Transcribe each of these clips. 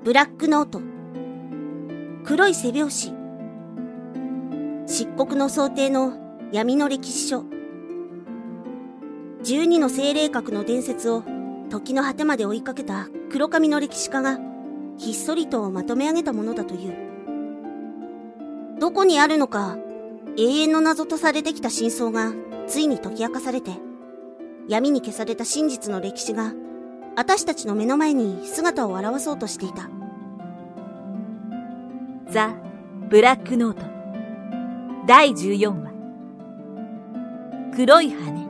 ブラックノート、黒い背表紙、漆黒の想定の闇の歴史書、12の精霊閣の伝説を時の果てまで追いかけた黒髪の歴史家がひっそりとまとめ上げたものだという。どこにあるのか永遠の謎とされてきた真相がついに解き明かされて、闇に消された真実の歴史が私たちの目の前に姿を現そうとしていた。 ザ・ブラックノート第14話、黒い羽。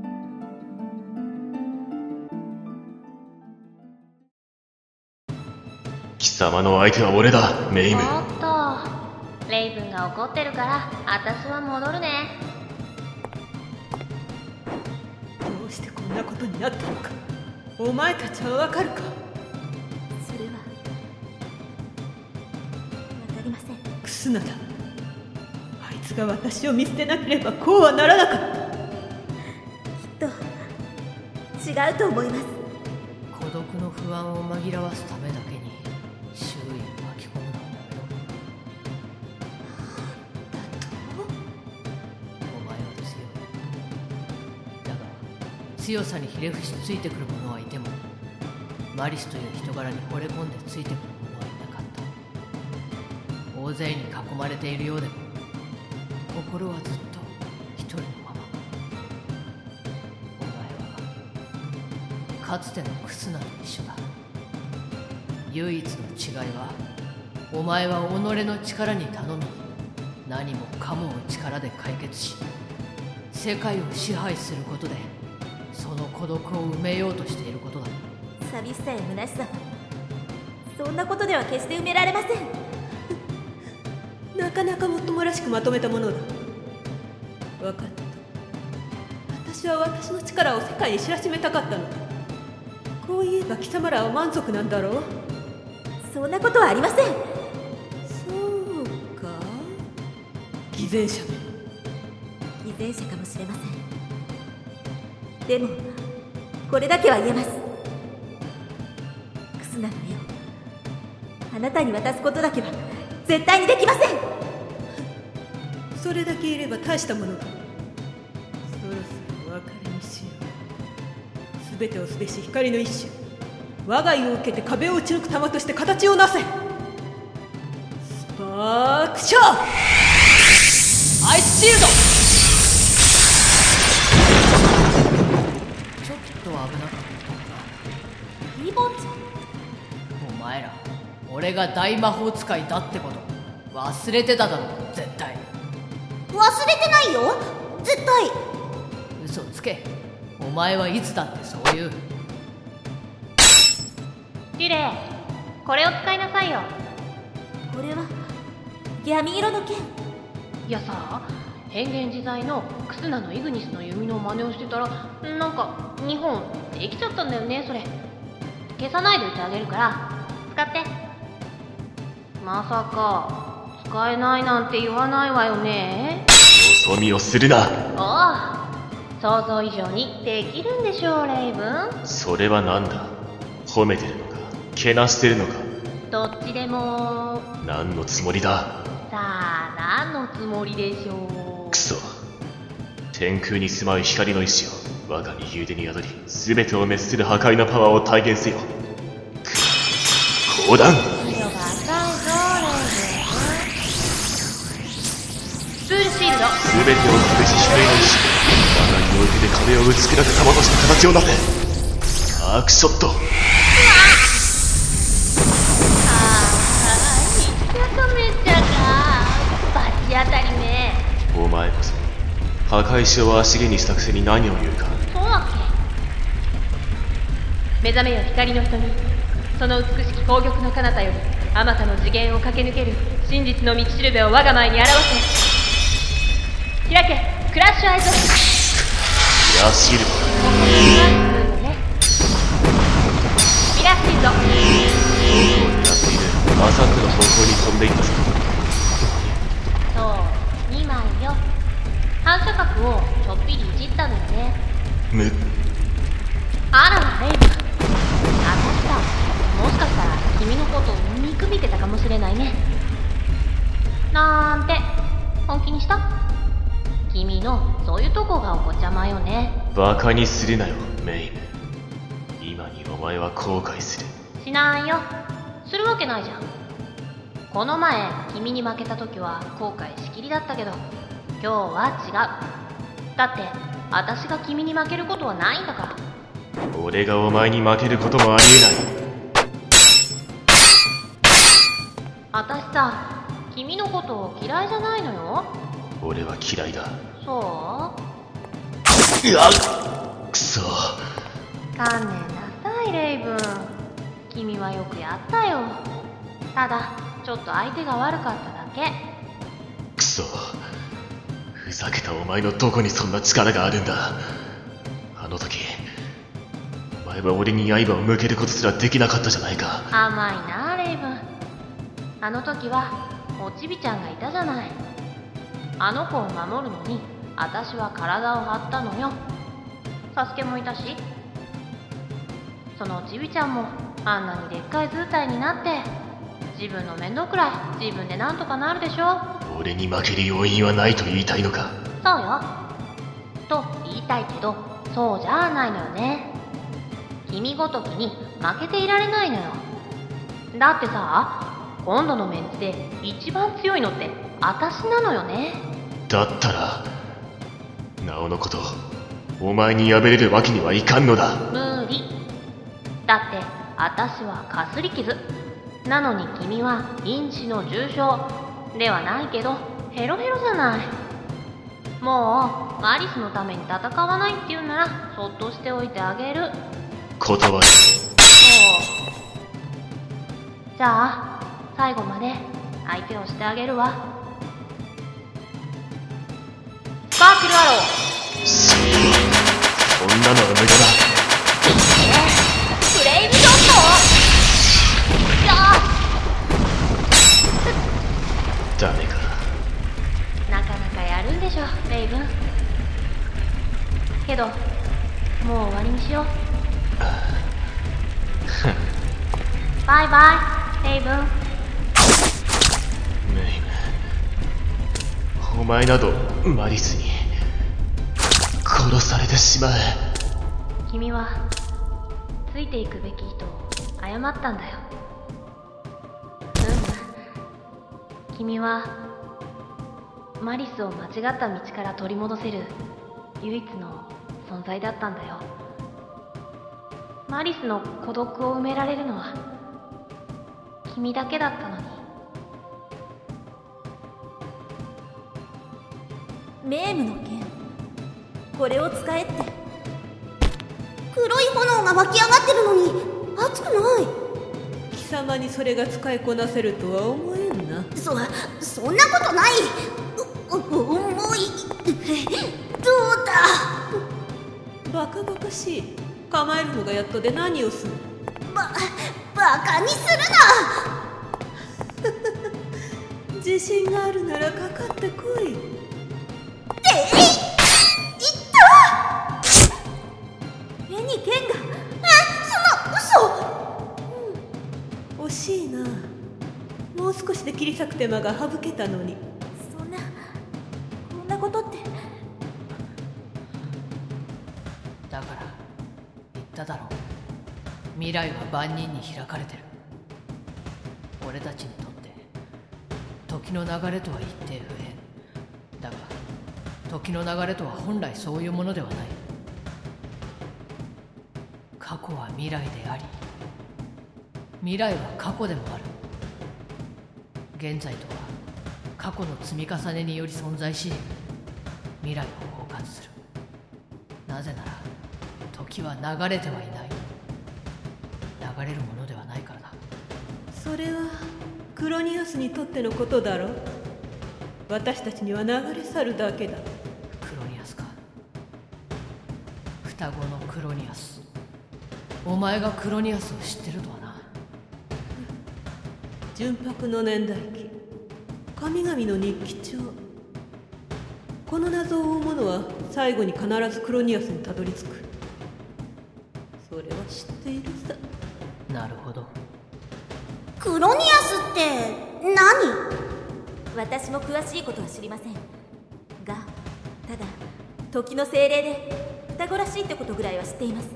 貴様の相手は俺だ、メイム。 おっと、レイブンが怒ってるから私は戻るね。 どうしてこんなことになったのか、お前たちはわかるか。 それはわかりません。 クスナだ。あいつが私を見捨てなければこうはならなかった。 きっと違うと思います。 孤独の不安を紛らわすためだけに周囲を巻き込むのだよ。お前は強い。だが強さにひれ伏しついてくる者はいても、マリスという人柄に惚れ込んでついてくる者はいなかった。大勢に囲まれているようでも心はずっと一人のまま。お前はかつてのクスナと一緒だ。唯一の違いは、お前は己の力に頼み、何もかもを力で解決し、世界を支配することでその孤独を埋めようとしていることだ。 寂しさや虚しさはそんなことでは決して埋められません。 なかなかもっともらしくまとめたものだ。分かった。私は私の力を世界に知らしめたかったのだ。こう言えば貴様らは満足なんだろう。 そんなことはありません。 そうか、偽善者め。 偽善者かもしれません。でもこれだけは言えます。クスナの絵をあなたに渡すことだけは絶対にできません。 それだけいれば大したものだ。そろそろお別れにしよう。すべてをすべし光の一種、我が意を受けて壁を打ち抜く玉として形をなせ。スパークショー、アイスシールド。 ちょっと危なかったな。 リボンちゃん、 お前ら、俺が大魔法使いだってこと忘れてただろ、絶対。 忘れてないよ、絶対。 嘘つけ。お前はいつだってそういう。 リレー、これを使いなさいよ。 これは闇色の剣。 いやさ、変幻自在のクスナのイグニスの弓の真似をしてたら、なんか2本できちゃったんだよね。それ消さないでおいてあげるから使って。まさか使えないなんて言わないわよね。 よそ見をするな。 おあ、想像以上にできるんでしょう、レイブン。 それはなんだ、褒めてるのかけなしてるのか。 どっちでも。 何のつもりだ。 さあ何のつもりでしょう。 クソ、天空に住まう光の意志を我が右腕に宿り、全てを滅する破壊のパワーを体現せよ。降壇。 色が赤いぞ、レイブン。スプールシールド。 全てをすべし光の意志、我が両手で壁を打ち砕く玉として形をなせ。アークショット。 当たりね。 お前こそ破壊しを足毛にしたくせに何を言うか。 そうだっけ。目覚めよ光の瞳、その美しき宝玉の彼方よりあまたの次元を駆け抜ける真実の道しるべを我が前に表せ。開け、クラッシュアイズ。 ミラーシールド。 ミラーシールド。 を狙っているあさっての方向に飛んでいったぞ。 そう、2枚よ。反射角をちょっぴりいじったのよね。あらレイブン、私だ。 もしかしたら君のことを見くびってたかもしれないね。なんて本気にした？君のそういうとこがお子ちゃまよね。 バカにするなよメイム。今にお前は後悔する。 しないよ。するわけないじゃん。この前君に負けた時は後悔しきりだったけど、今日は違う。だって私が君に負けることはないんだから。 俺がお前に負けることもありえない。 私さ、君のことを嫌いじゃないのよ。 俺は嫌いだ。 そう？ うわっ、くそ。 観念なさいレイブン。君はよくやったよ。ただちょっと相手が悪かっただけ。 くそ。ふざけたお前のどこにそんな力があるんだ。あの時お前は俺に刃を向けることすらできなかったじゃないか。 甘いなレイブン。あの時はおちびちゃんがいたじゃない。あの子を守るのに私は体を張ったのよ。サスケもいたし、そのおちびちゃんもあんなにでっかい図体になって、自分の面倒くらい自分でなんとかなるでしょ。 俺に負ける要因はないと言いたいのか。 そうよと言いたいけど、そうじゃないのよね。君ごときに負けていられないのよ。だってさ、今度のメンツで一番強いのって私なのよね。 だったらなおのことお前に敗れるわけにはいかんのだ。 無理だって、私はかすり傷なのに君はインチの重傷ではないけどヘロヘロじゃない。もうマリスのために戦わないっていうならそっとしておいてあげる。 断る。 じゃあ最後まで相手をしてあげるわ。スパークルアロー。 そんなのは無駄だ。 フレイムショット。 ダメか。 なかなかやるんでしょレイブン。けどもう終わりにしよう。バイバイレイブン。 メイム、お前などマリスに殺されてしまえ。 君はついていくべき人を誤ったんだよ。君はマリスを間違った道から取り戻せる唯一の存在だったんだよ。マリスの孤独を埋められるのは君だけだったのに。 メームの剣、これを使えって。 黒い炎が湧き上がってるのに熱くない。 貴様にそれが使いこなせるとは思えんな。 そんなことない。重い。どうだ。 バカバカしい。構えるのがやっとで何をする。 バカにするな。 自信があるならかかってこい。 手に剣が。 その嘘。 惜しいな。もう少しで切り裂く手間が省けたのに。 こんなことって。 だから言っただろう。未来は万人に開かれてる。俺たちにとって時の流れとは一定不変だが、時の流れとは本来そういうものではない。過去は未来であり、未来は過去でもある。現在とは過去の積み重ねにより存在し、未来を包括する。なぜなら時は流れてはいない。流れるものではないからだ。 それはクロニアスにとってのことだろう。私たちには流れ去るだけだ。 クロニアスか。双子のクロニアス。お前がクロニアスを知ってるとはな。 純白の年代記、神々の日記帳。この謎を追う者は最後に必ずクロニアスにたどり着く。それは知っているさ。 なるほど。 クロニアスって何？ 私も詳しいことは知りませんが、ただ時の精霊で双子らしいってことぐらいは知っています。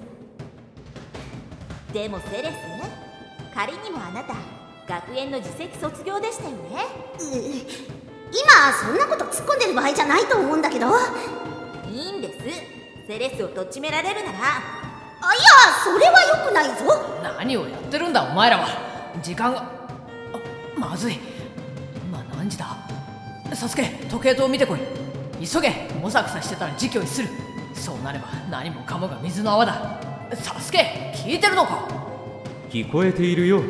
でもセレス、仮にもあなた学園の次席卒業でしたよね。 今そんなこと突っ込んでる場合じゃないと思うんだけど。 いいんです。セレスをとっちめられるなら。 いや、それは良くないぞ。 何をやってるんだお前らは。時間がまずい。今何時だ。サスケ、時計塔を見てこい。急げ。もさくさしてたら時期を逸する。そうなれば何もかもが水の泡だ。サスケ、聞いてるのか？ 聞こえているよ。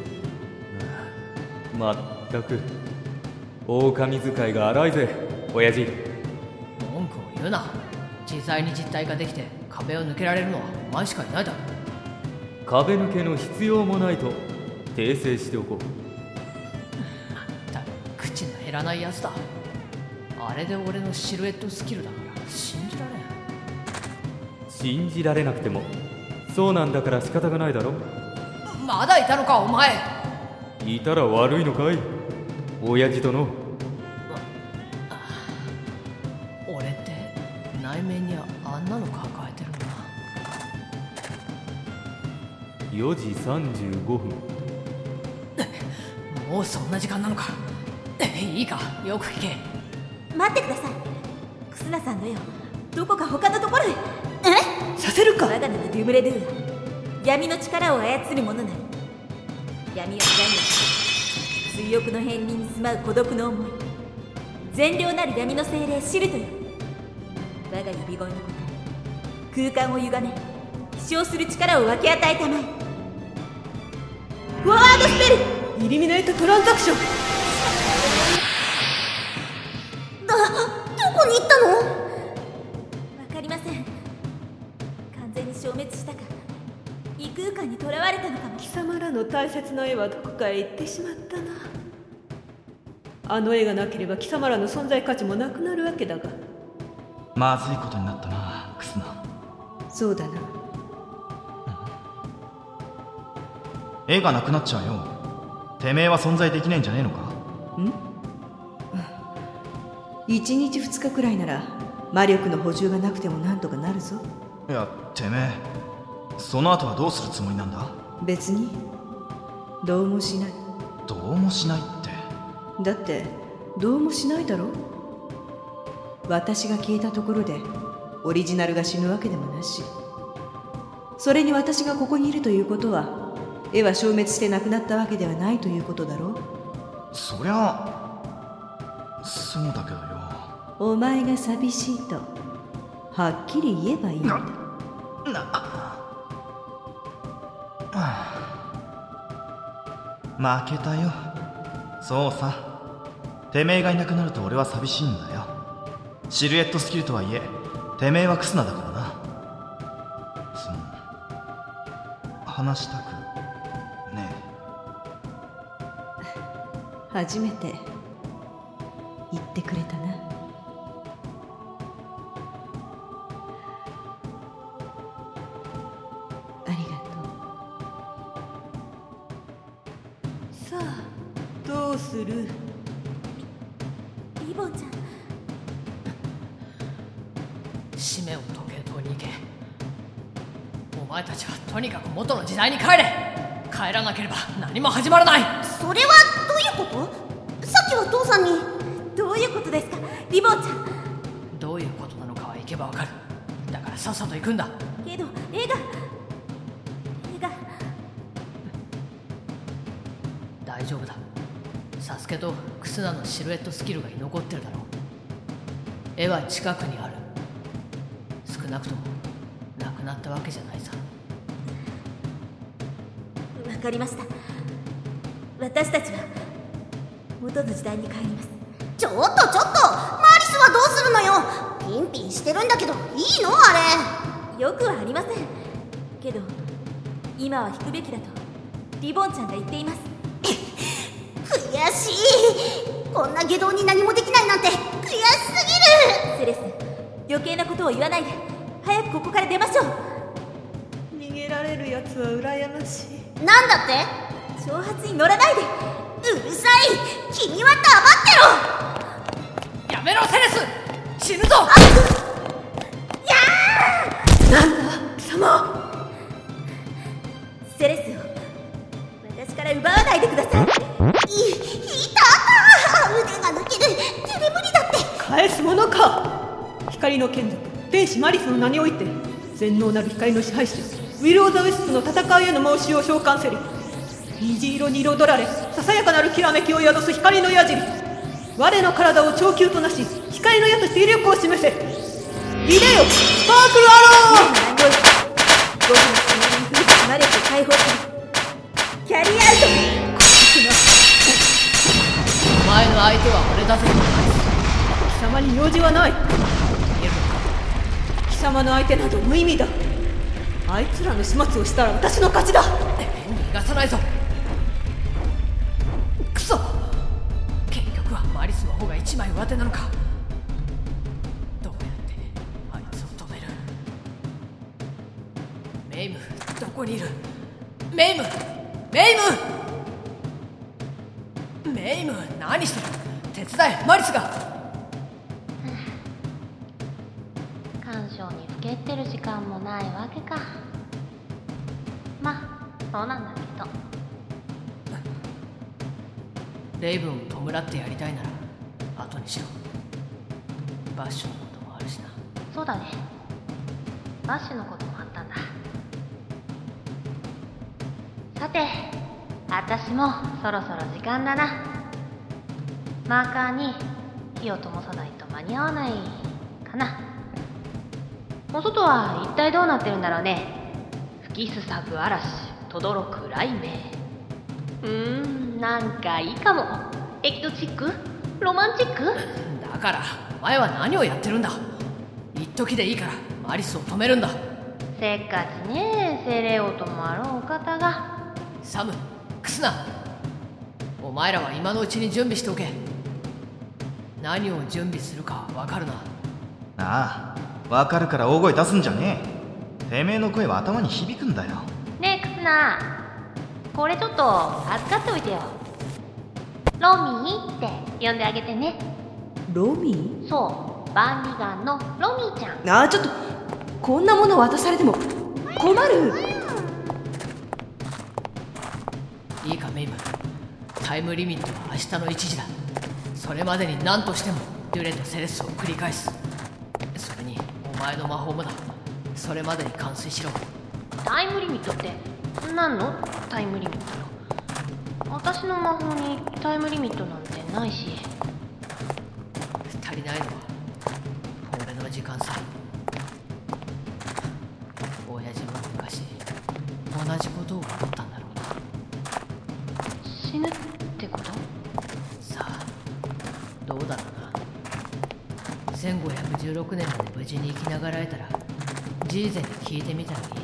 まったく狼使いが荒いぜ親父。 文句を言うな。実際に実体ができて壁を抜けられるのはお前しかいないだろ。 壁抜けの必要もないと訂正しておこう。 まったく口の減らないやつだ。あれで俺のシルエットスキルだから信じられん。 信じられなくてもそうなんだから仕方がないだろ。 まだいたのかお前。 いたら悪いのかい親父殿。 俺って内面にあんなの抱えてるんだ。 4時35分。 もうそんな時間なのか。いいか、よく聞け。 待ってください。クスナさんの絵をどこか他のところへ。 させるか。 我が名はデュムレドゥーア。闇の力を操る者なり。闇は何を追憶の片鱗に住まう孤独の思い。善良なる闇の精霊シルトよ。我が呼び声の答え、空間を歪め飛翔する力を分け与えたまえ。フォワードスペル、 イルミネートトランザクション。 どこに行ったの？ わかりません。完全に消滅したか異空間に囚われたのかも。 貴様らの大切な絵はどこかへ行ってしまったな。あの絵がなければ貴様らの存在価値もなくなるわけだが。 まずいことになったな、クスナ。 そうだな。 絵がなくなっちゃうよ。てめえは存在できないんじゃねえのか？ 1日2日くらいなら魔力の補充がなくてもなんとかなるぞ。 いや、てめえその後はどうするつもりなんだ？ 別にどうもしない。 どうもしないって。 だってどうもしないだろ。私が消えたところでオリジナルが死ぬわけでもなし、それに私がここにいるということは絵は消滅してなくなったわけではないということだろう。 そりゃそうだけどよ。 お前が寂しいとはっきり言えばいいんだ。 負けたよ。そうさ。てめえがいなくなると俺は寂しいんだよ。シルエットスキルとはいえてめえはクスナだからな。話したくねえ。初めて言ってくれたな。ありがとう。さあどうする？ リボンちゃん、 使命を時計塔に行け。お前たちはとにかく元の時代に帰れ。帰らなければ何も始まらない。 それはどういうこと？さっきは父さんに。 どういうことですかリボンちゃん。 どういうことなのかは行けばわかる。だからさっさと行くんだ。 けど絵が大丈夫だ。サスケとクスナのシルエットスキルが居残ってるだろう。絵は近くにある。少なくともなくなったわけじゃないさ。 わかりました。私たちは元の時代に帰ります。 ちょっとマリスはどうするのよ。ピンピンしてるんだけどいいのあよくはありませんけど、今は引くべきだとリボンちゃんが言っています。 悔しい。こんな下道に何もできないなんて悔しすぎる。 セレス、余計なことを言わないで早くここから出ましょう。 逃げられるやつは羨ましい。 なんだって？ 挑発に乗らないで。 うるさい。君は黙ってろ。 やめろセレス、死ぬぞ。 なんだ貴様。 セレスを私から奪わないでください。 いた腕が抜ける。手で無理だって。 返すものか。光の眷属天使マリスの名において全能なる光の支配者ウィル・オー・ザ・ウェスプの戦いへの申しを召喚せり。虹色に彩られささやかなるきらめきを宿す光の矢印。我の体を長球となし光の矢として威力を示せ。いでよスパークルアロー。 僕の爪に吹いて離れて解放する。キャリーアウト。 お前の相手は俺だぜ。 貴様に用事はない。貴様の相手など無意味だ。あいつらの始末をしたら私の勝ちだ。 逃がさないぞ。クソ、結局はマリスの方が一枚上手なのか。どうやってあいつを止める。メイムどこにいる。メイム何してる。手伝えマリスが。 干渉にふけってる時間もないわけか。まあそうなんだけど。 レイブンを弔ってやりたいなら後にしろ。バッシュのこともあるしな。 そうだね、バッシュのこともあったんだ。さて私もそろそろ時間だな。マーカーに火を灯さないと間に合わないかな。お外は一体どうなってるんだろうね。吹きすさぶ嵐、とどろく雷鳴。なんかいいかも。エキゾチック、ロマンチック。 だからお前は何をやってるんだ。一時でいいからマリスを止めるんだ。 せっかちね、セレオともあろうお方が。 サム、クスナ、お前らは今のうちに準備しておけ。何を準備するか分かるな。 ああ、分かるから大声出すんじゃねえ。てめえの声は頭に響くんだよ。 ねえクスナ、これちょっと預かっておいてよ。ロミーって呼んであげてね。 ロミそう、万里眼のロミーちゃん。 ー。ちょっとこんなもの渡されても困る。 いいかメイブ、タイムリミットは明日の1時だ。それまでに何としてもデュレとセレスを繰り返す。それにお前の魔法もだ。それまでに完遂しろ。 タイムリミットって何のタイムリミットよ。私の魔法にタイムリミットなんてないし。 足りないのは俺の時間さ。親父も昔同じことを思ったんだろうな。 死ぬってこと？ さあどうだろうな。1516年まで無事に生きながらえたらジーゼに聞いてみたらいい。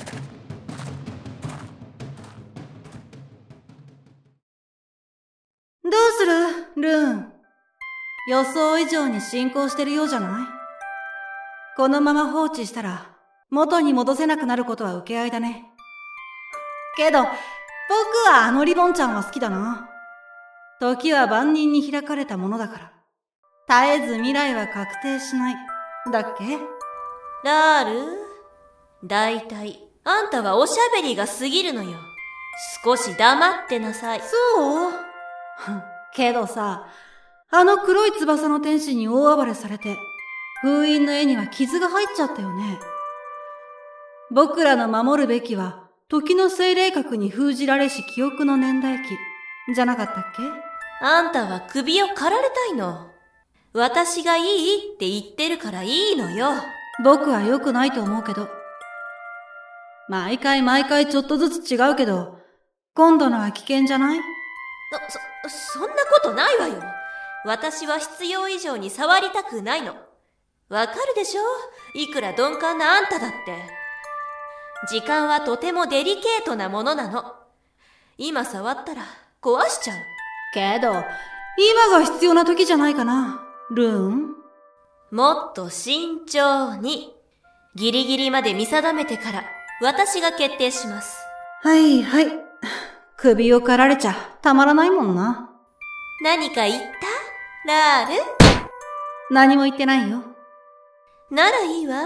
どうするルーン。予想以上に進行してるようじゃない？このまま放置したら元に戻せなくなることは受け合いだね。けど僕はあのリボンちゃんは好きだな。時は万人に開かれたものだから絶えず未来は確定しないだっけ。 ラール、だいたいあんたはおしゃべりが過ぎるのよ。少し黙ってなさい。 そうけどさ、あの黒い翼の天使に大暴れされて封印の絵には傷が入っちゃったよね。僕らの守るべきは時の精霊核に封じられし記憶の年代記じゃなかったっけ。 あんたは首を刈られたいの。私がいいって言ってるからいいのよ。 僕は良くないと思うけど。毎回ちょっとずつ違うけど、今度のは危険じゃない？ そんなことないわよ。私は必要以上に触りたくないの。わかるでしょ？いくら鈍感なあんただって。時間はとてもデリケートなものなの。今触ったら壊しちゃう。 けど、今が必要な時じゃないかな、ルーン。 もっと慎重に。ギリギリまで見定めてから私が決定します。 はいはい。 首を刈られちゃたまらないもんな。 何か言ったラール？ 何も言ってないよ。 ならいいわ。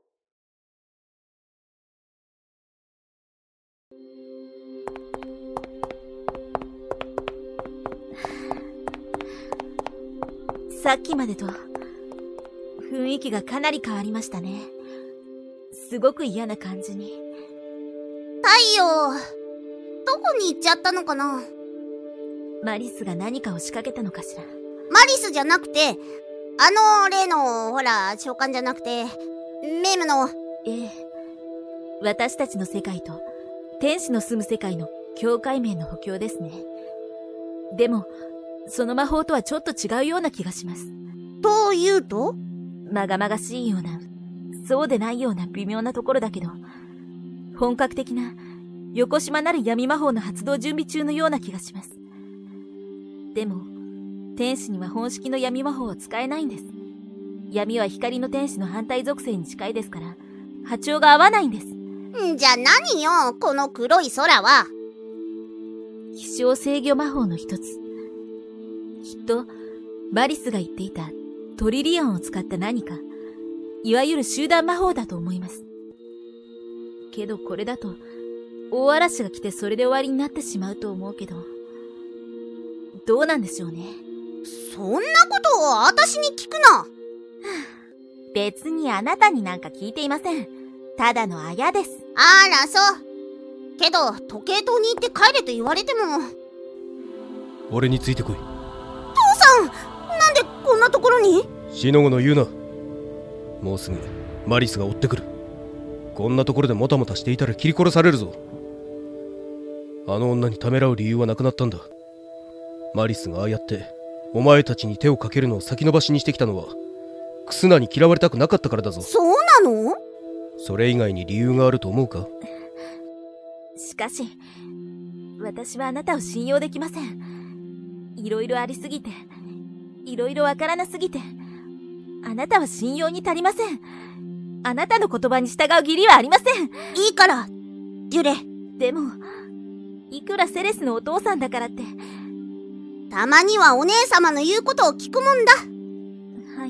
さっきまでと雰囲気がかなり変わりましたね。すごく嫌な感じに。 太陽、どこに行っちゃったのかな？ マリスが何かを仕掛けたのかしら。 マリスじゃなくて、例の、ほら、召喚じゃなくて、メムの。 ええ。私たちの世界と、天使の住む世界の境界面の補強ですね。でも、その魔法とはちょっと違うような気がします。 というと？ まがまがしいような、そうでないような微妙なところだけど、本格的な、横島なる闇魔法の発動準備中のような気がします。でも、天使には本式の闇魔法を使えないんです。闇は光の天使の反対属性に近いですから、波長が合わないんです。 じゃあ何よ、この黒い空は。 気象制御魔法の一つ。きっと、マリスが言っていたトリリオンを使った何か、いわゆる集団魔法だと思います。けどこれだと、大嵐が来てそれで終わりになってしまうと思うけど、どうなんでしょうね。 そんなことを私に聞くな。 別にあなたになんか聞いていません。ただのあやです。 あら、そう。けど、時計塔に行って帰れと言われても。 俺についてこい。 父さん、なんでこんなところに？ しのごの言うな。もうすぐマリスが追ってくる。こんなところでもたもたしていたら切り殺されるぞ。あの女にためらう理由はなくなったんだ。マリスがああやってお前たちに手をかけるのを先延ばしにしてきたのはクスナに嫌われたくなかったからだぞ。 そうなの？ それ以外に理由があると思うか？ しかし、私はあなたを信用できません。いろいろありすぎて、いろいろわからなすぎて、あなたは信用に足りません。あなたの言葉に従う義理はありません。 いいから、デュレ。 でも、いくらセレスのお父さんだからって。 たまにはお姉様の言うことを聞くもんだ。 はい。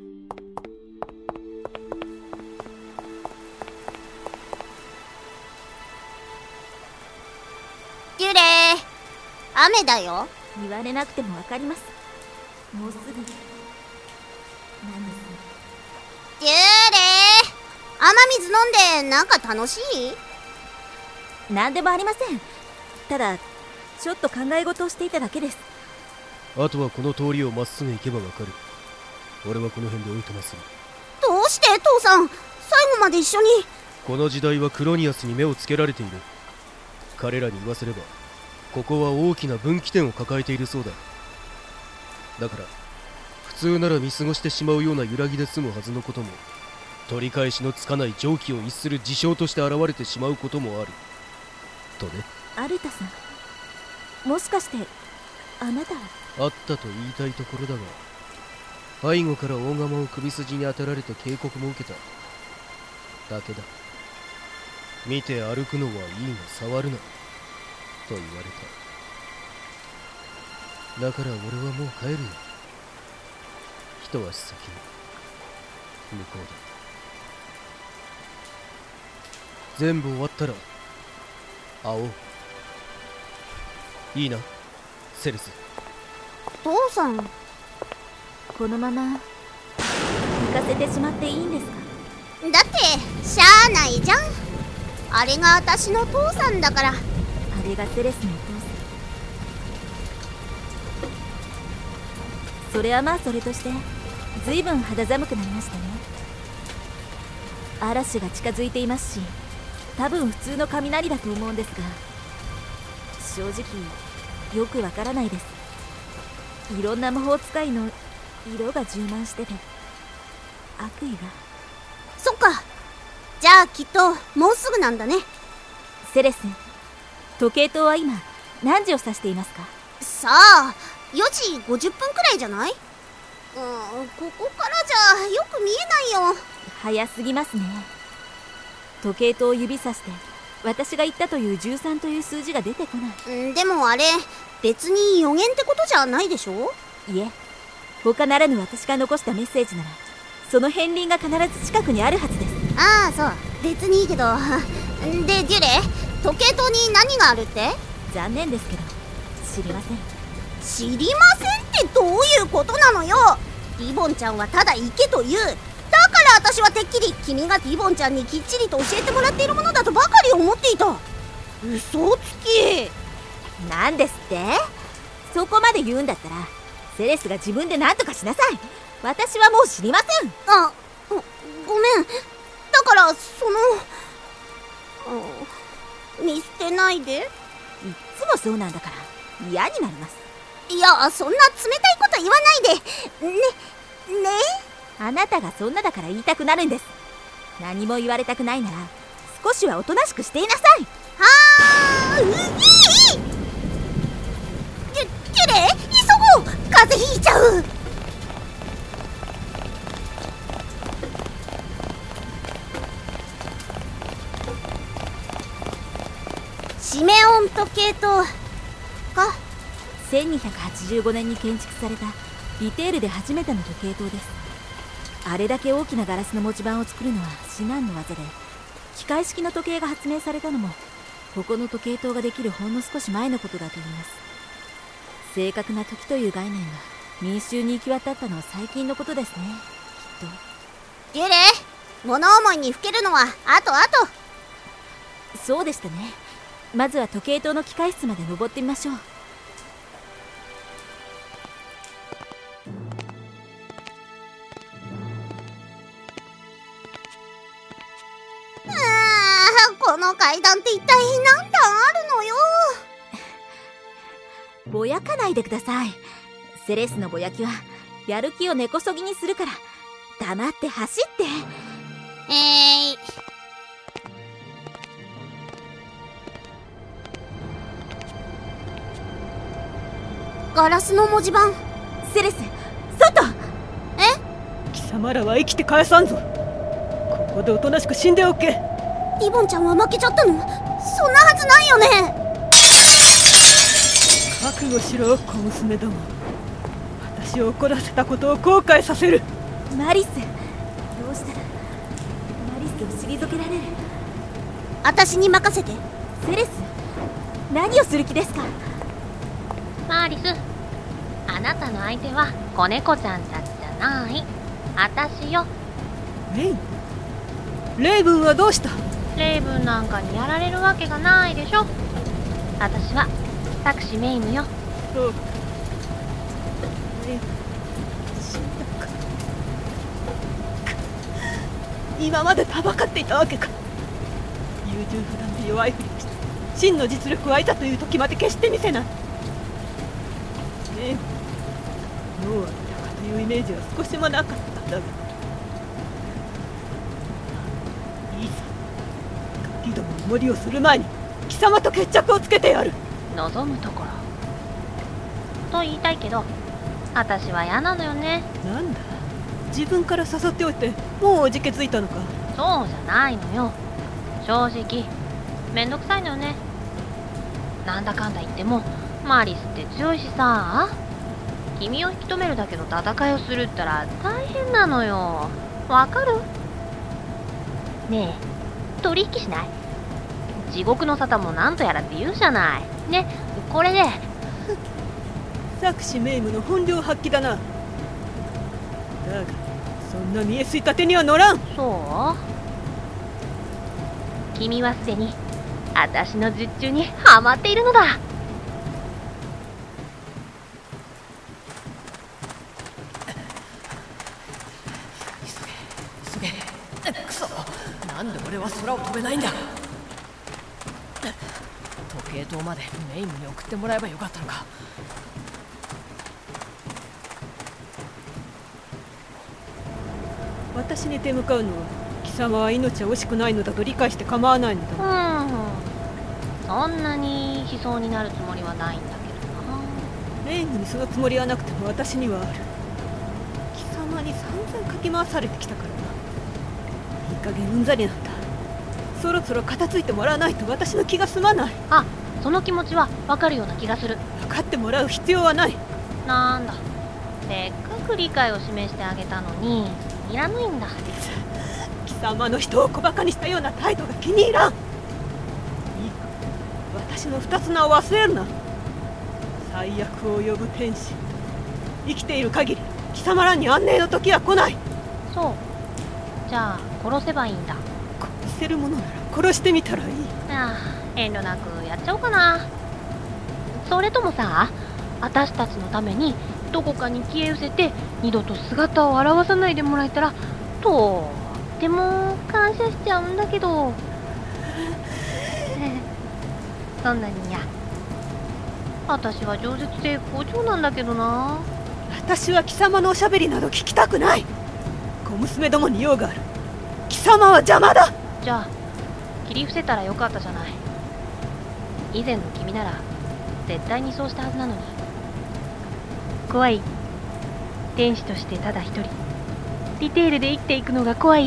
デュレー、雨だよ。 言われなくてもわかります。もうすぐ。何です？ デュレー、雨水飲んでなんか楽しい？ なんでもありません。ただ、ちょっと考え事をしていただけです。 あとはこの通りをまっすぐ行けばわかる。俺はこの辺でおいとまする。 どうして父さん、最後まで一緒に？ この時代はクロニアスに目をつけられている。彼らに言わせればここは大きな分岐点を抱えているそうだ。だから普通なら見過ごしてしまうような揺らぎで済むはずのことも、取り返しのつかない常軌を逸する事象として現れてしまうこともあるとね。 アルタさん、もしかしてあなたは？ あったと言いたいところだが、背後から大釜を首筋に当てられて警告も受けただけだ。見て歩くのはいいが触るなと言われた。だから俺はもう帰るよ。一足先に向こうだ。全部終わったら会おう。いいな、セレス。 父さん、 このまま行かせてしまっていいんですか？ だってしゃあないじゃん。あれが私の父さんだから。 あれがセレスのお父さん。それはまあそれとして、ずいぶん肌寒くなりましたね。嵐が近づいていますし、多分普通の雷だと思うんですが、正直よくわからないです。いろんな魔法使いの色が充満してて、悪意が。 そっか、じゃあきっともうすぐなんだね。 セレス、時計塔は今何時を指していますか？ さあ、4時50分くらいじゃない？ここからじゃよく見えないよ。 早すぎますね。時計塔を指さして私が言ったという13という数字が出てこない。 でもあれ、別に予言ってことじゃないでしょ？ いえ、他ならぬ私が残したメッセージならその片鱗が必ず近くにあるはずです。 ああ、そう、別にいいけど。で、デュレ、時計塔に何があるって？ 残念ですけど知りません。 知りませんってどういうことなのよ。リボンちゃんはただ行けと言う。だから私はてっきり君がリボンちゃんにきっちりと教えてもらっているものだとばかり思っていた。嘘つきなんですって？そこまで言うんだったらセレスが自分で何とかしなさい。私はもう知りません。 あ、ごめん。だから見捨てないで。 いっつもそうなんだから嫌になります。 いや、そんな冷たいこと言わないでね。 あなたがそんなだから言いたくなるんです。何も言われたくないなら少しはおとなしくしていなさい。 はー、キュレ、急ごう。風邪ひいちゃう。シメオン時計塔か。 1285年に建築されたディテールで初めての時計塔です。あれだけ大きなガラスの文字盤を作るのは至難の業で、機械式の時計が発明されたのもここの時計塔ができるほんの少し前のことだと言います。正確な時という概念が民衆に行き渡ったのは最近のことですね、きっと。 デュレ、物思いにふけるのはあと。 そうでしたね。まずは時計塔の機械室まで登ってみましょう。 この階段って一体何段あるのよ。 ぼやかないでください。セレスのぼやきはやる気を根こそぎにするから黙って走って。 ガラスの文字盤。 セレス、外。 貴様らは生きて返さんぞ。ここでおとなしく死んでおけ。 リボンちゃんは負けちゃったの？そんなはずないよね。 覚悟しろ、小娘ども。私を怒らせたことを後悔させる。 マリス、どうしたらマリスを退けられる？ 私に任せて。 セレス、何をする気ですか？ マーリス、あなたの相手は子猫ちゃんたちじゃない、私よ。 レイブンはどうした？ レイブンなんかにやられるわけがないでしょ。私はタクシメイムよ。 そうか。死んだか。今までたばかっていたわけか。優柔不断で弱いふりをして真の実力はいざという時まで決して見せない。脳は豊かというイメージは少しもなかったんだが、いいさ、ガキどもの森をする前に貴様と決着をつけてやる。 望むところと言いたいけど、私は嫌なのよね。 なんだ、自分から誘っておいてもうおじけづいたのか。 そうじゃないのよ。正直めんどくさいのよね。なんだかんだ言ってもマーリスって強いしさ、君を引き止めるだけの戦いをするったら大変なのよ。わかる？ねえ、取引しない？地獄の沙汰もなんとやらって言うじゃない。ね、これで作詞メイムの本領発揮だな。だがそんな見えすいた手には乗らん。 そう？君はすでに私の術中にハマっているのだ。 急げ。くそ、なんで俺は空を飛べないんだ。時計塔までメイムに送ってもらえばよかったのか。 私に手向かうのは貴様は命は惜しくないのだと理解して構わないのだ。 そんなに悲壮になるつもりはないんだけどな。 メイムにそのつもりはなくても私にはある。貴様に散々かき回されてきたからな。いい加減うんざりなんだ。 そろそろ片付いてもらわないと私の気が済まない。 あ、その気持ちはわかるような気がする。 分かってもらう必要はない。 なんだ、せっかく理解を示してあげたのにいらないんだ。 貴様の人を小馬鹿にしたような態度が気に入らん。いいか、私の二つ名を忘れるな。最悪を呼ぶ天使。生きている限り貴様らに安寧の時は来ない。 そう、じゃあ殺せばいいんだ。 殺せるものなら殺してみたらいい。 ああ、遠慮なくやっちゃおうかな。それともさ、私たちのためにどこかに消え失せて二度と姿を現さないでもらえたらとっても感謝しちゃうんだけどそんなにや、私は饒舌性好調なんだけどな。 私は貴様のおしゃべりなど聞きたくない。小娘どもに用がある。貴様は邪魔だ。 じゃあ切り伏せたらよかったじゃない。以前の君なら絶対にそうしたはずなのに。怖い。天使としてただ一人ディテールで生きていくのが怖い。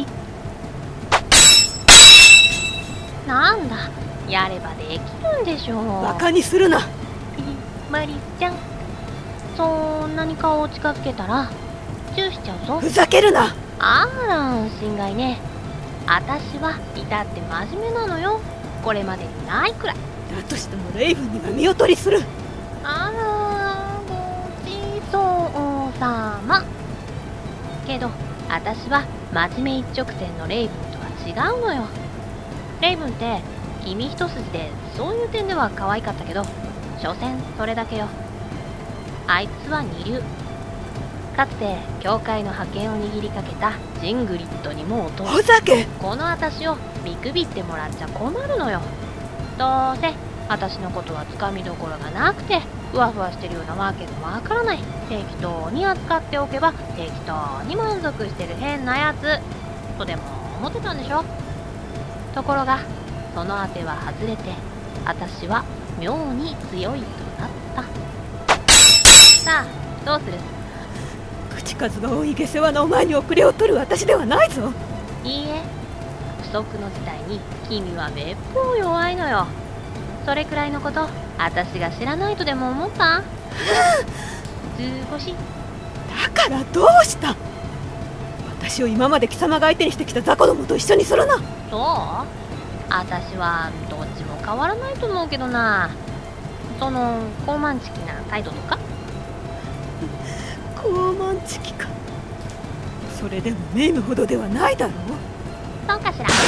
なんだ、やればできるんでしょう。 バカにするな。 マリちゃん、そんなに顔を近づけたらチューしちゃうぞ。 ふざけるな。 あら、心外ね。私は至って真面目なのよ。これまでにないくらい。 だとしてもレイブンには見劣りする。 あら、ごちそうさま。けど私は真面目一直線のレイブンとは違うのよ。レイブンって君一筋でそういう点では可愛かったけど、所詮それだけよ。あいつは二流。かつて教会の覇権を握りかけたジングリッドにも劣る。 ふざけ。 この私を見くびってもらっちゃ困るのよ。どうせ私のことはつかみどころがなくてふわふわしてるようなわけがわからない。適当に扱っておけば適当に満足してる変なやつとでも思ってたんでしょ。ところがその当ては外れて、私は妙に強いとなった。さあどうする？ 口数が多い下世話なお前に遅れを取る私ではないぞ。 いいえ、不測の事態に君はめっぽう弱いのよ。それくらいのこと私が知らないとでも思った？図星。 だからどうした？私を今まで貴様が相手にしてきた雑魚どもと一緒にするな。 そう？私はどっちも変わらないと思うけどな。その高慢ちきな態度とか。 高慢ちきか。それでもメイムほどではないだろう。 そうかしら。こ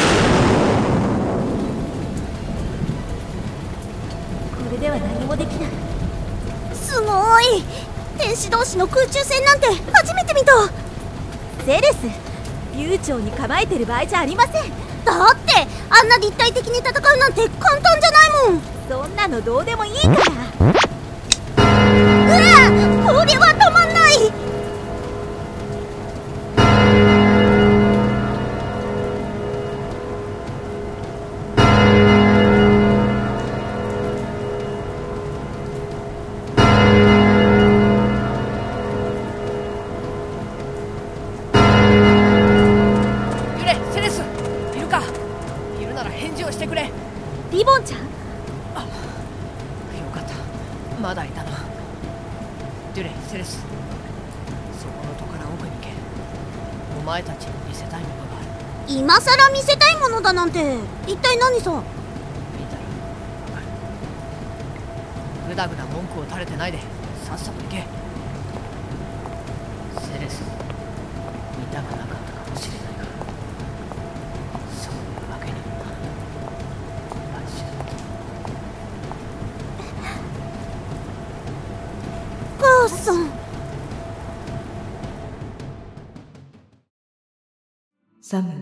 れでは何もできない。 すごい。天使同士の空中戦なんて初めて見た。 セレス、流暢に構えてる場合じゃありません。 だってあんな立体的に戦うなんて簡単じゃないもん。 そんなのどうでもいいから。 これはたまんない。 ユレ、セレス、いるか？いるなら返事をしてくれ。 リボンちゃん？ あ、よかった、まだいたな。デュレ、セレス、そこの戸から奥に行け。お前たちに見せたいものがある。 今さら見せたいものだなんて一体何さ？ 見たらわかる。ぐだぐだ文句を垂れてないでさっさと行け。セレス、見たがなかったかもしれないが、そういうわけにもな。ラッシュ。 母さん。 サム、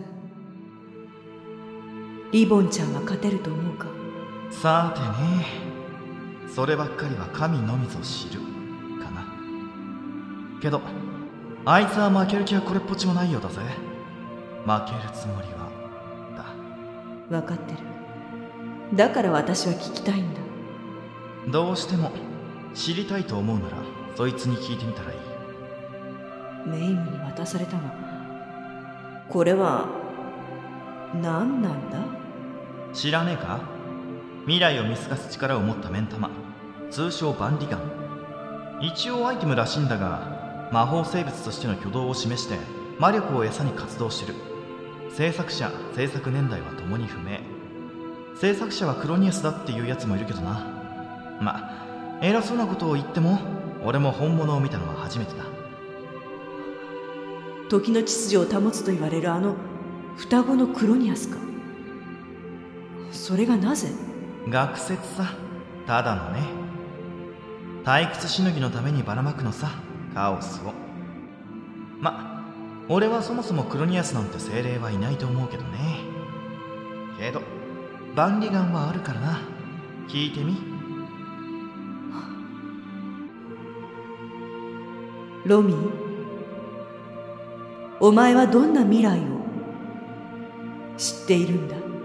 リボンちゃんは勝てると思うか？ さてね、そればっかりは神のみぞ知るかな。けどあいつは負ける気はこれっぽっちもないようだぜ。負けるつもりは分かってる。だから私は聞きたいんだ。 どうしても知りたいと思うならそいつに聞いてみたらいい。 メイムに渡されたが、これは何なんだ？ 知らねえか？未来を見透かす力を持った目ん玉、通称バンディガン。一応アイテムらしいんだが、魔法生物としての挙動を示して魔力を餌に活動してる。制作者、制作年代は共に不明。制作者はクロニアスだっていうやつもいるけどな。ま、偉そうなことを言っても俺も本物を見たのは初めてだ。 時の秩序を保つと言われるあの双子のクロニアスか。それがなぜ？ 学説さ、ただのね。退屈しのぎのためにばらまくのさ、カオスを。ま、俺はそもそもクロニアスなんて精霊はいないと思うけどね。けどバンディガンはあるからな。聞いてみ。 ロミー、お前はどんな未来を知っているんだ？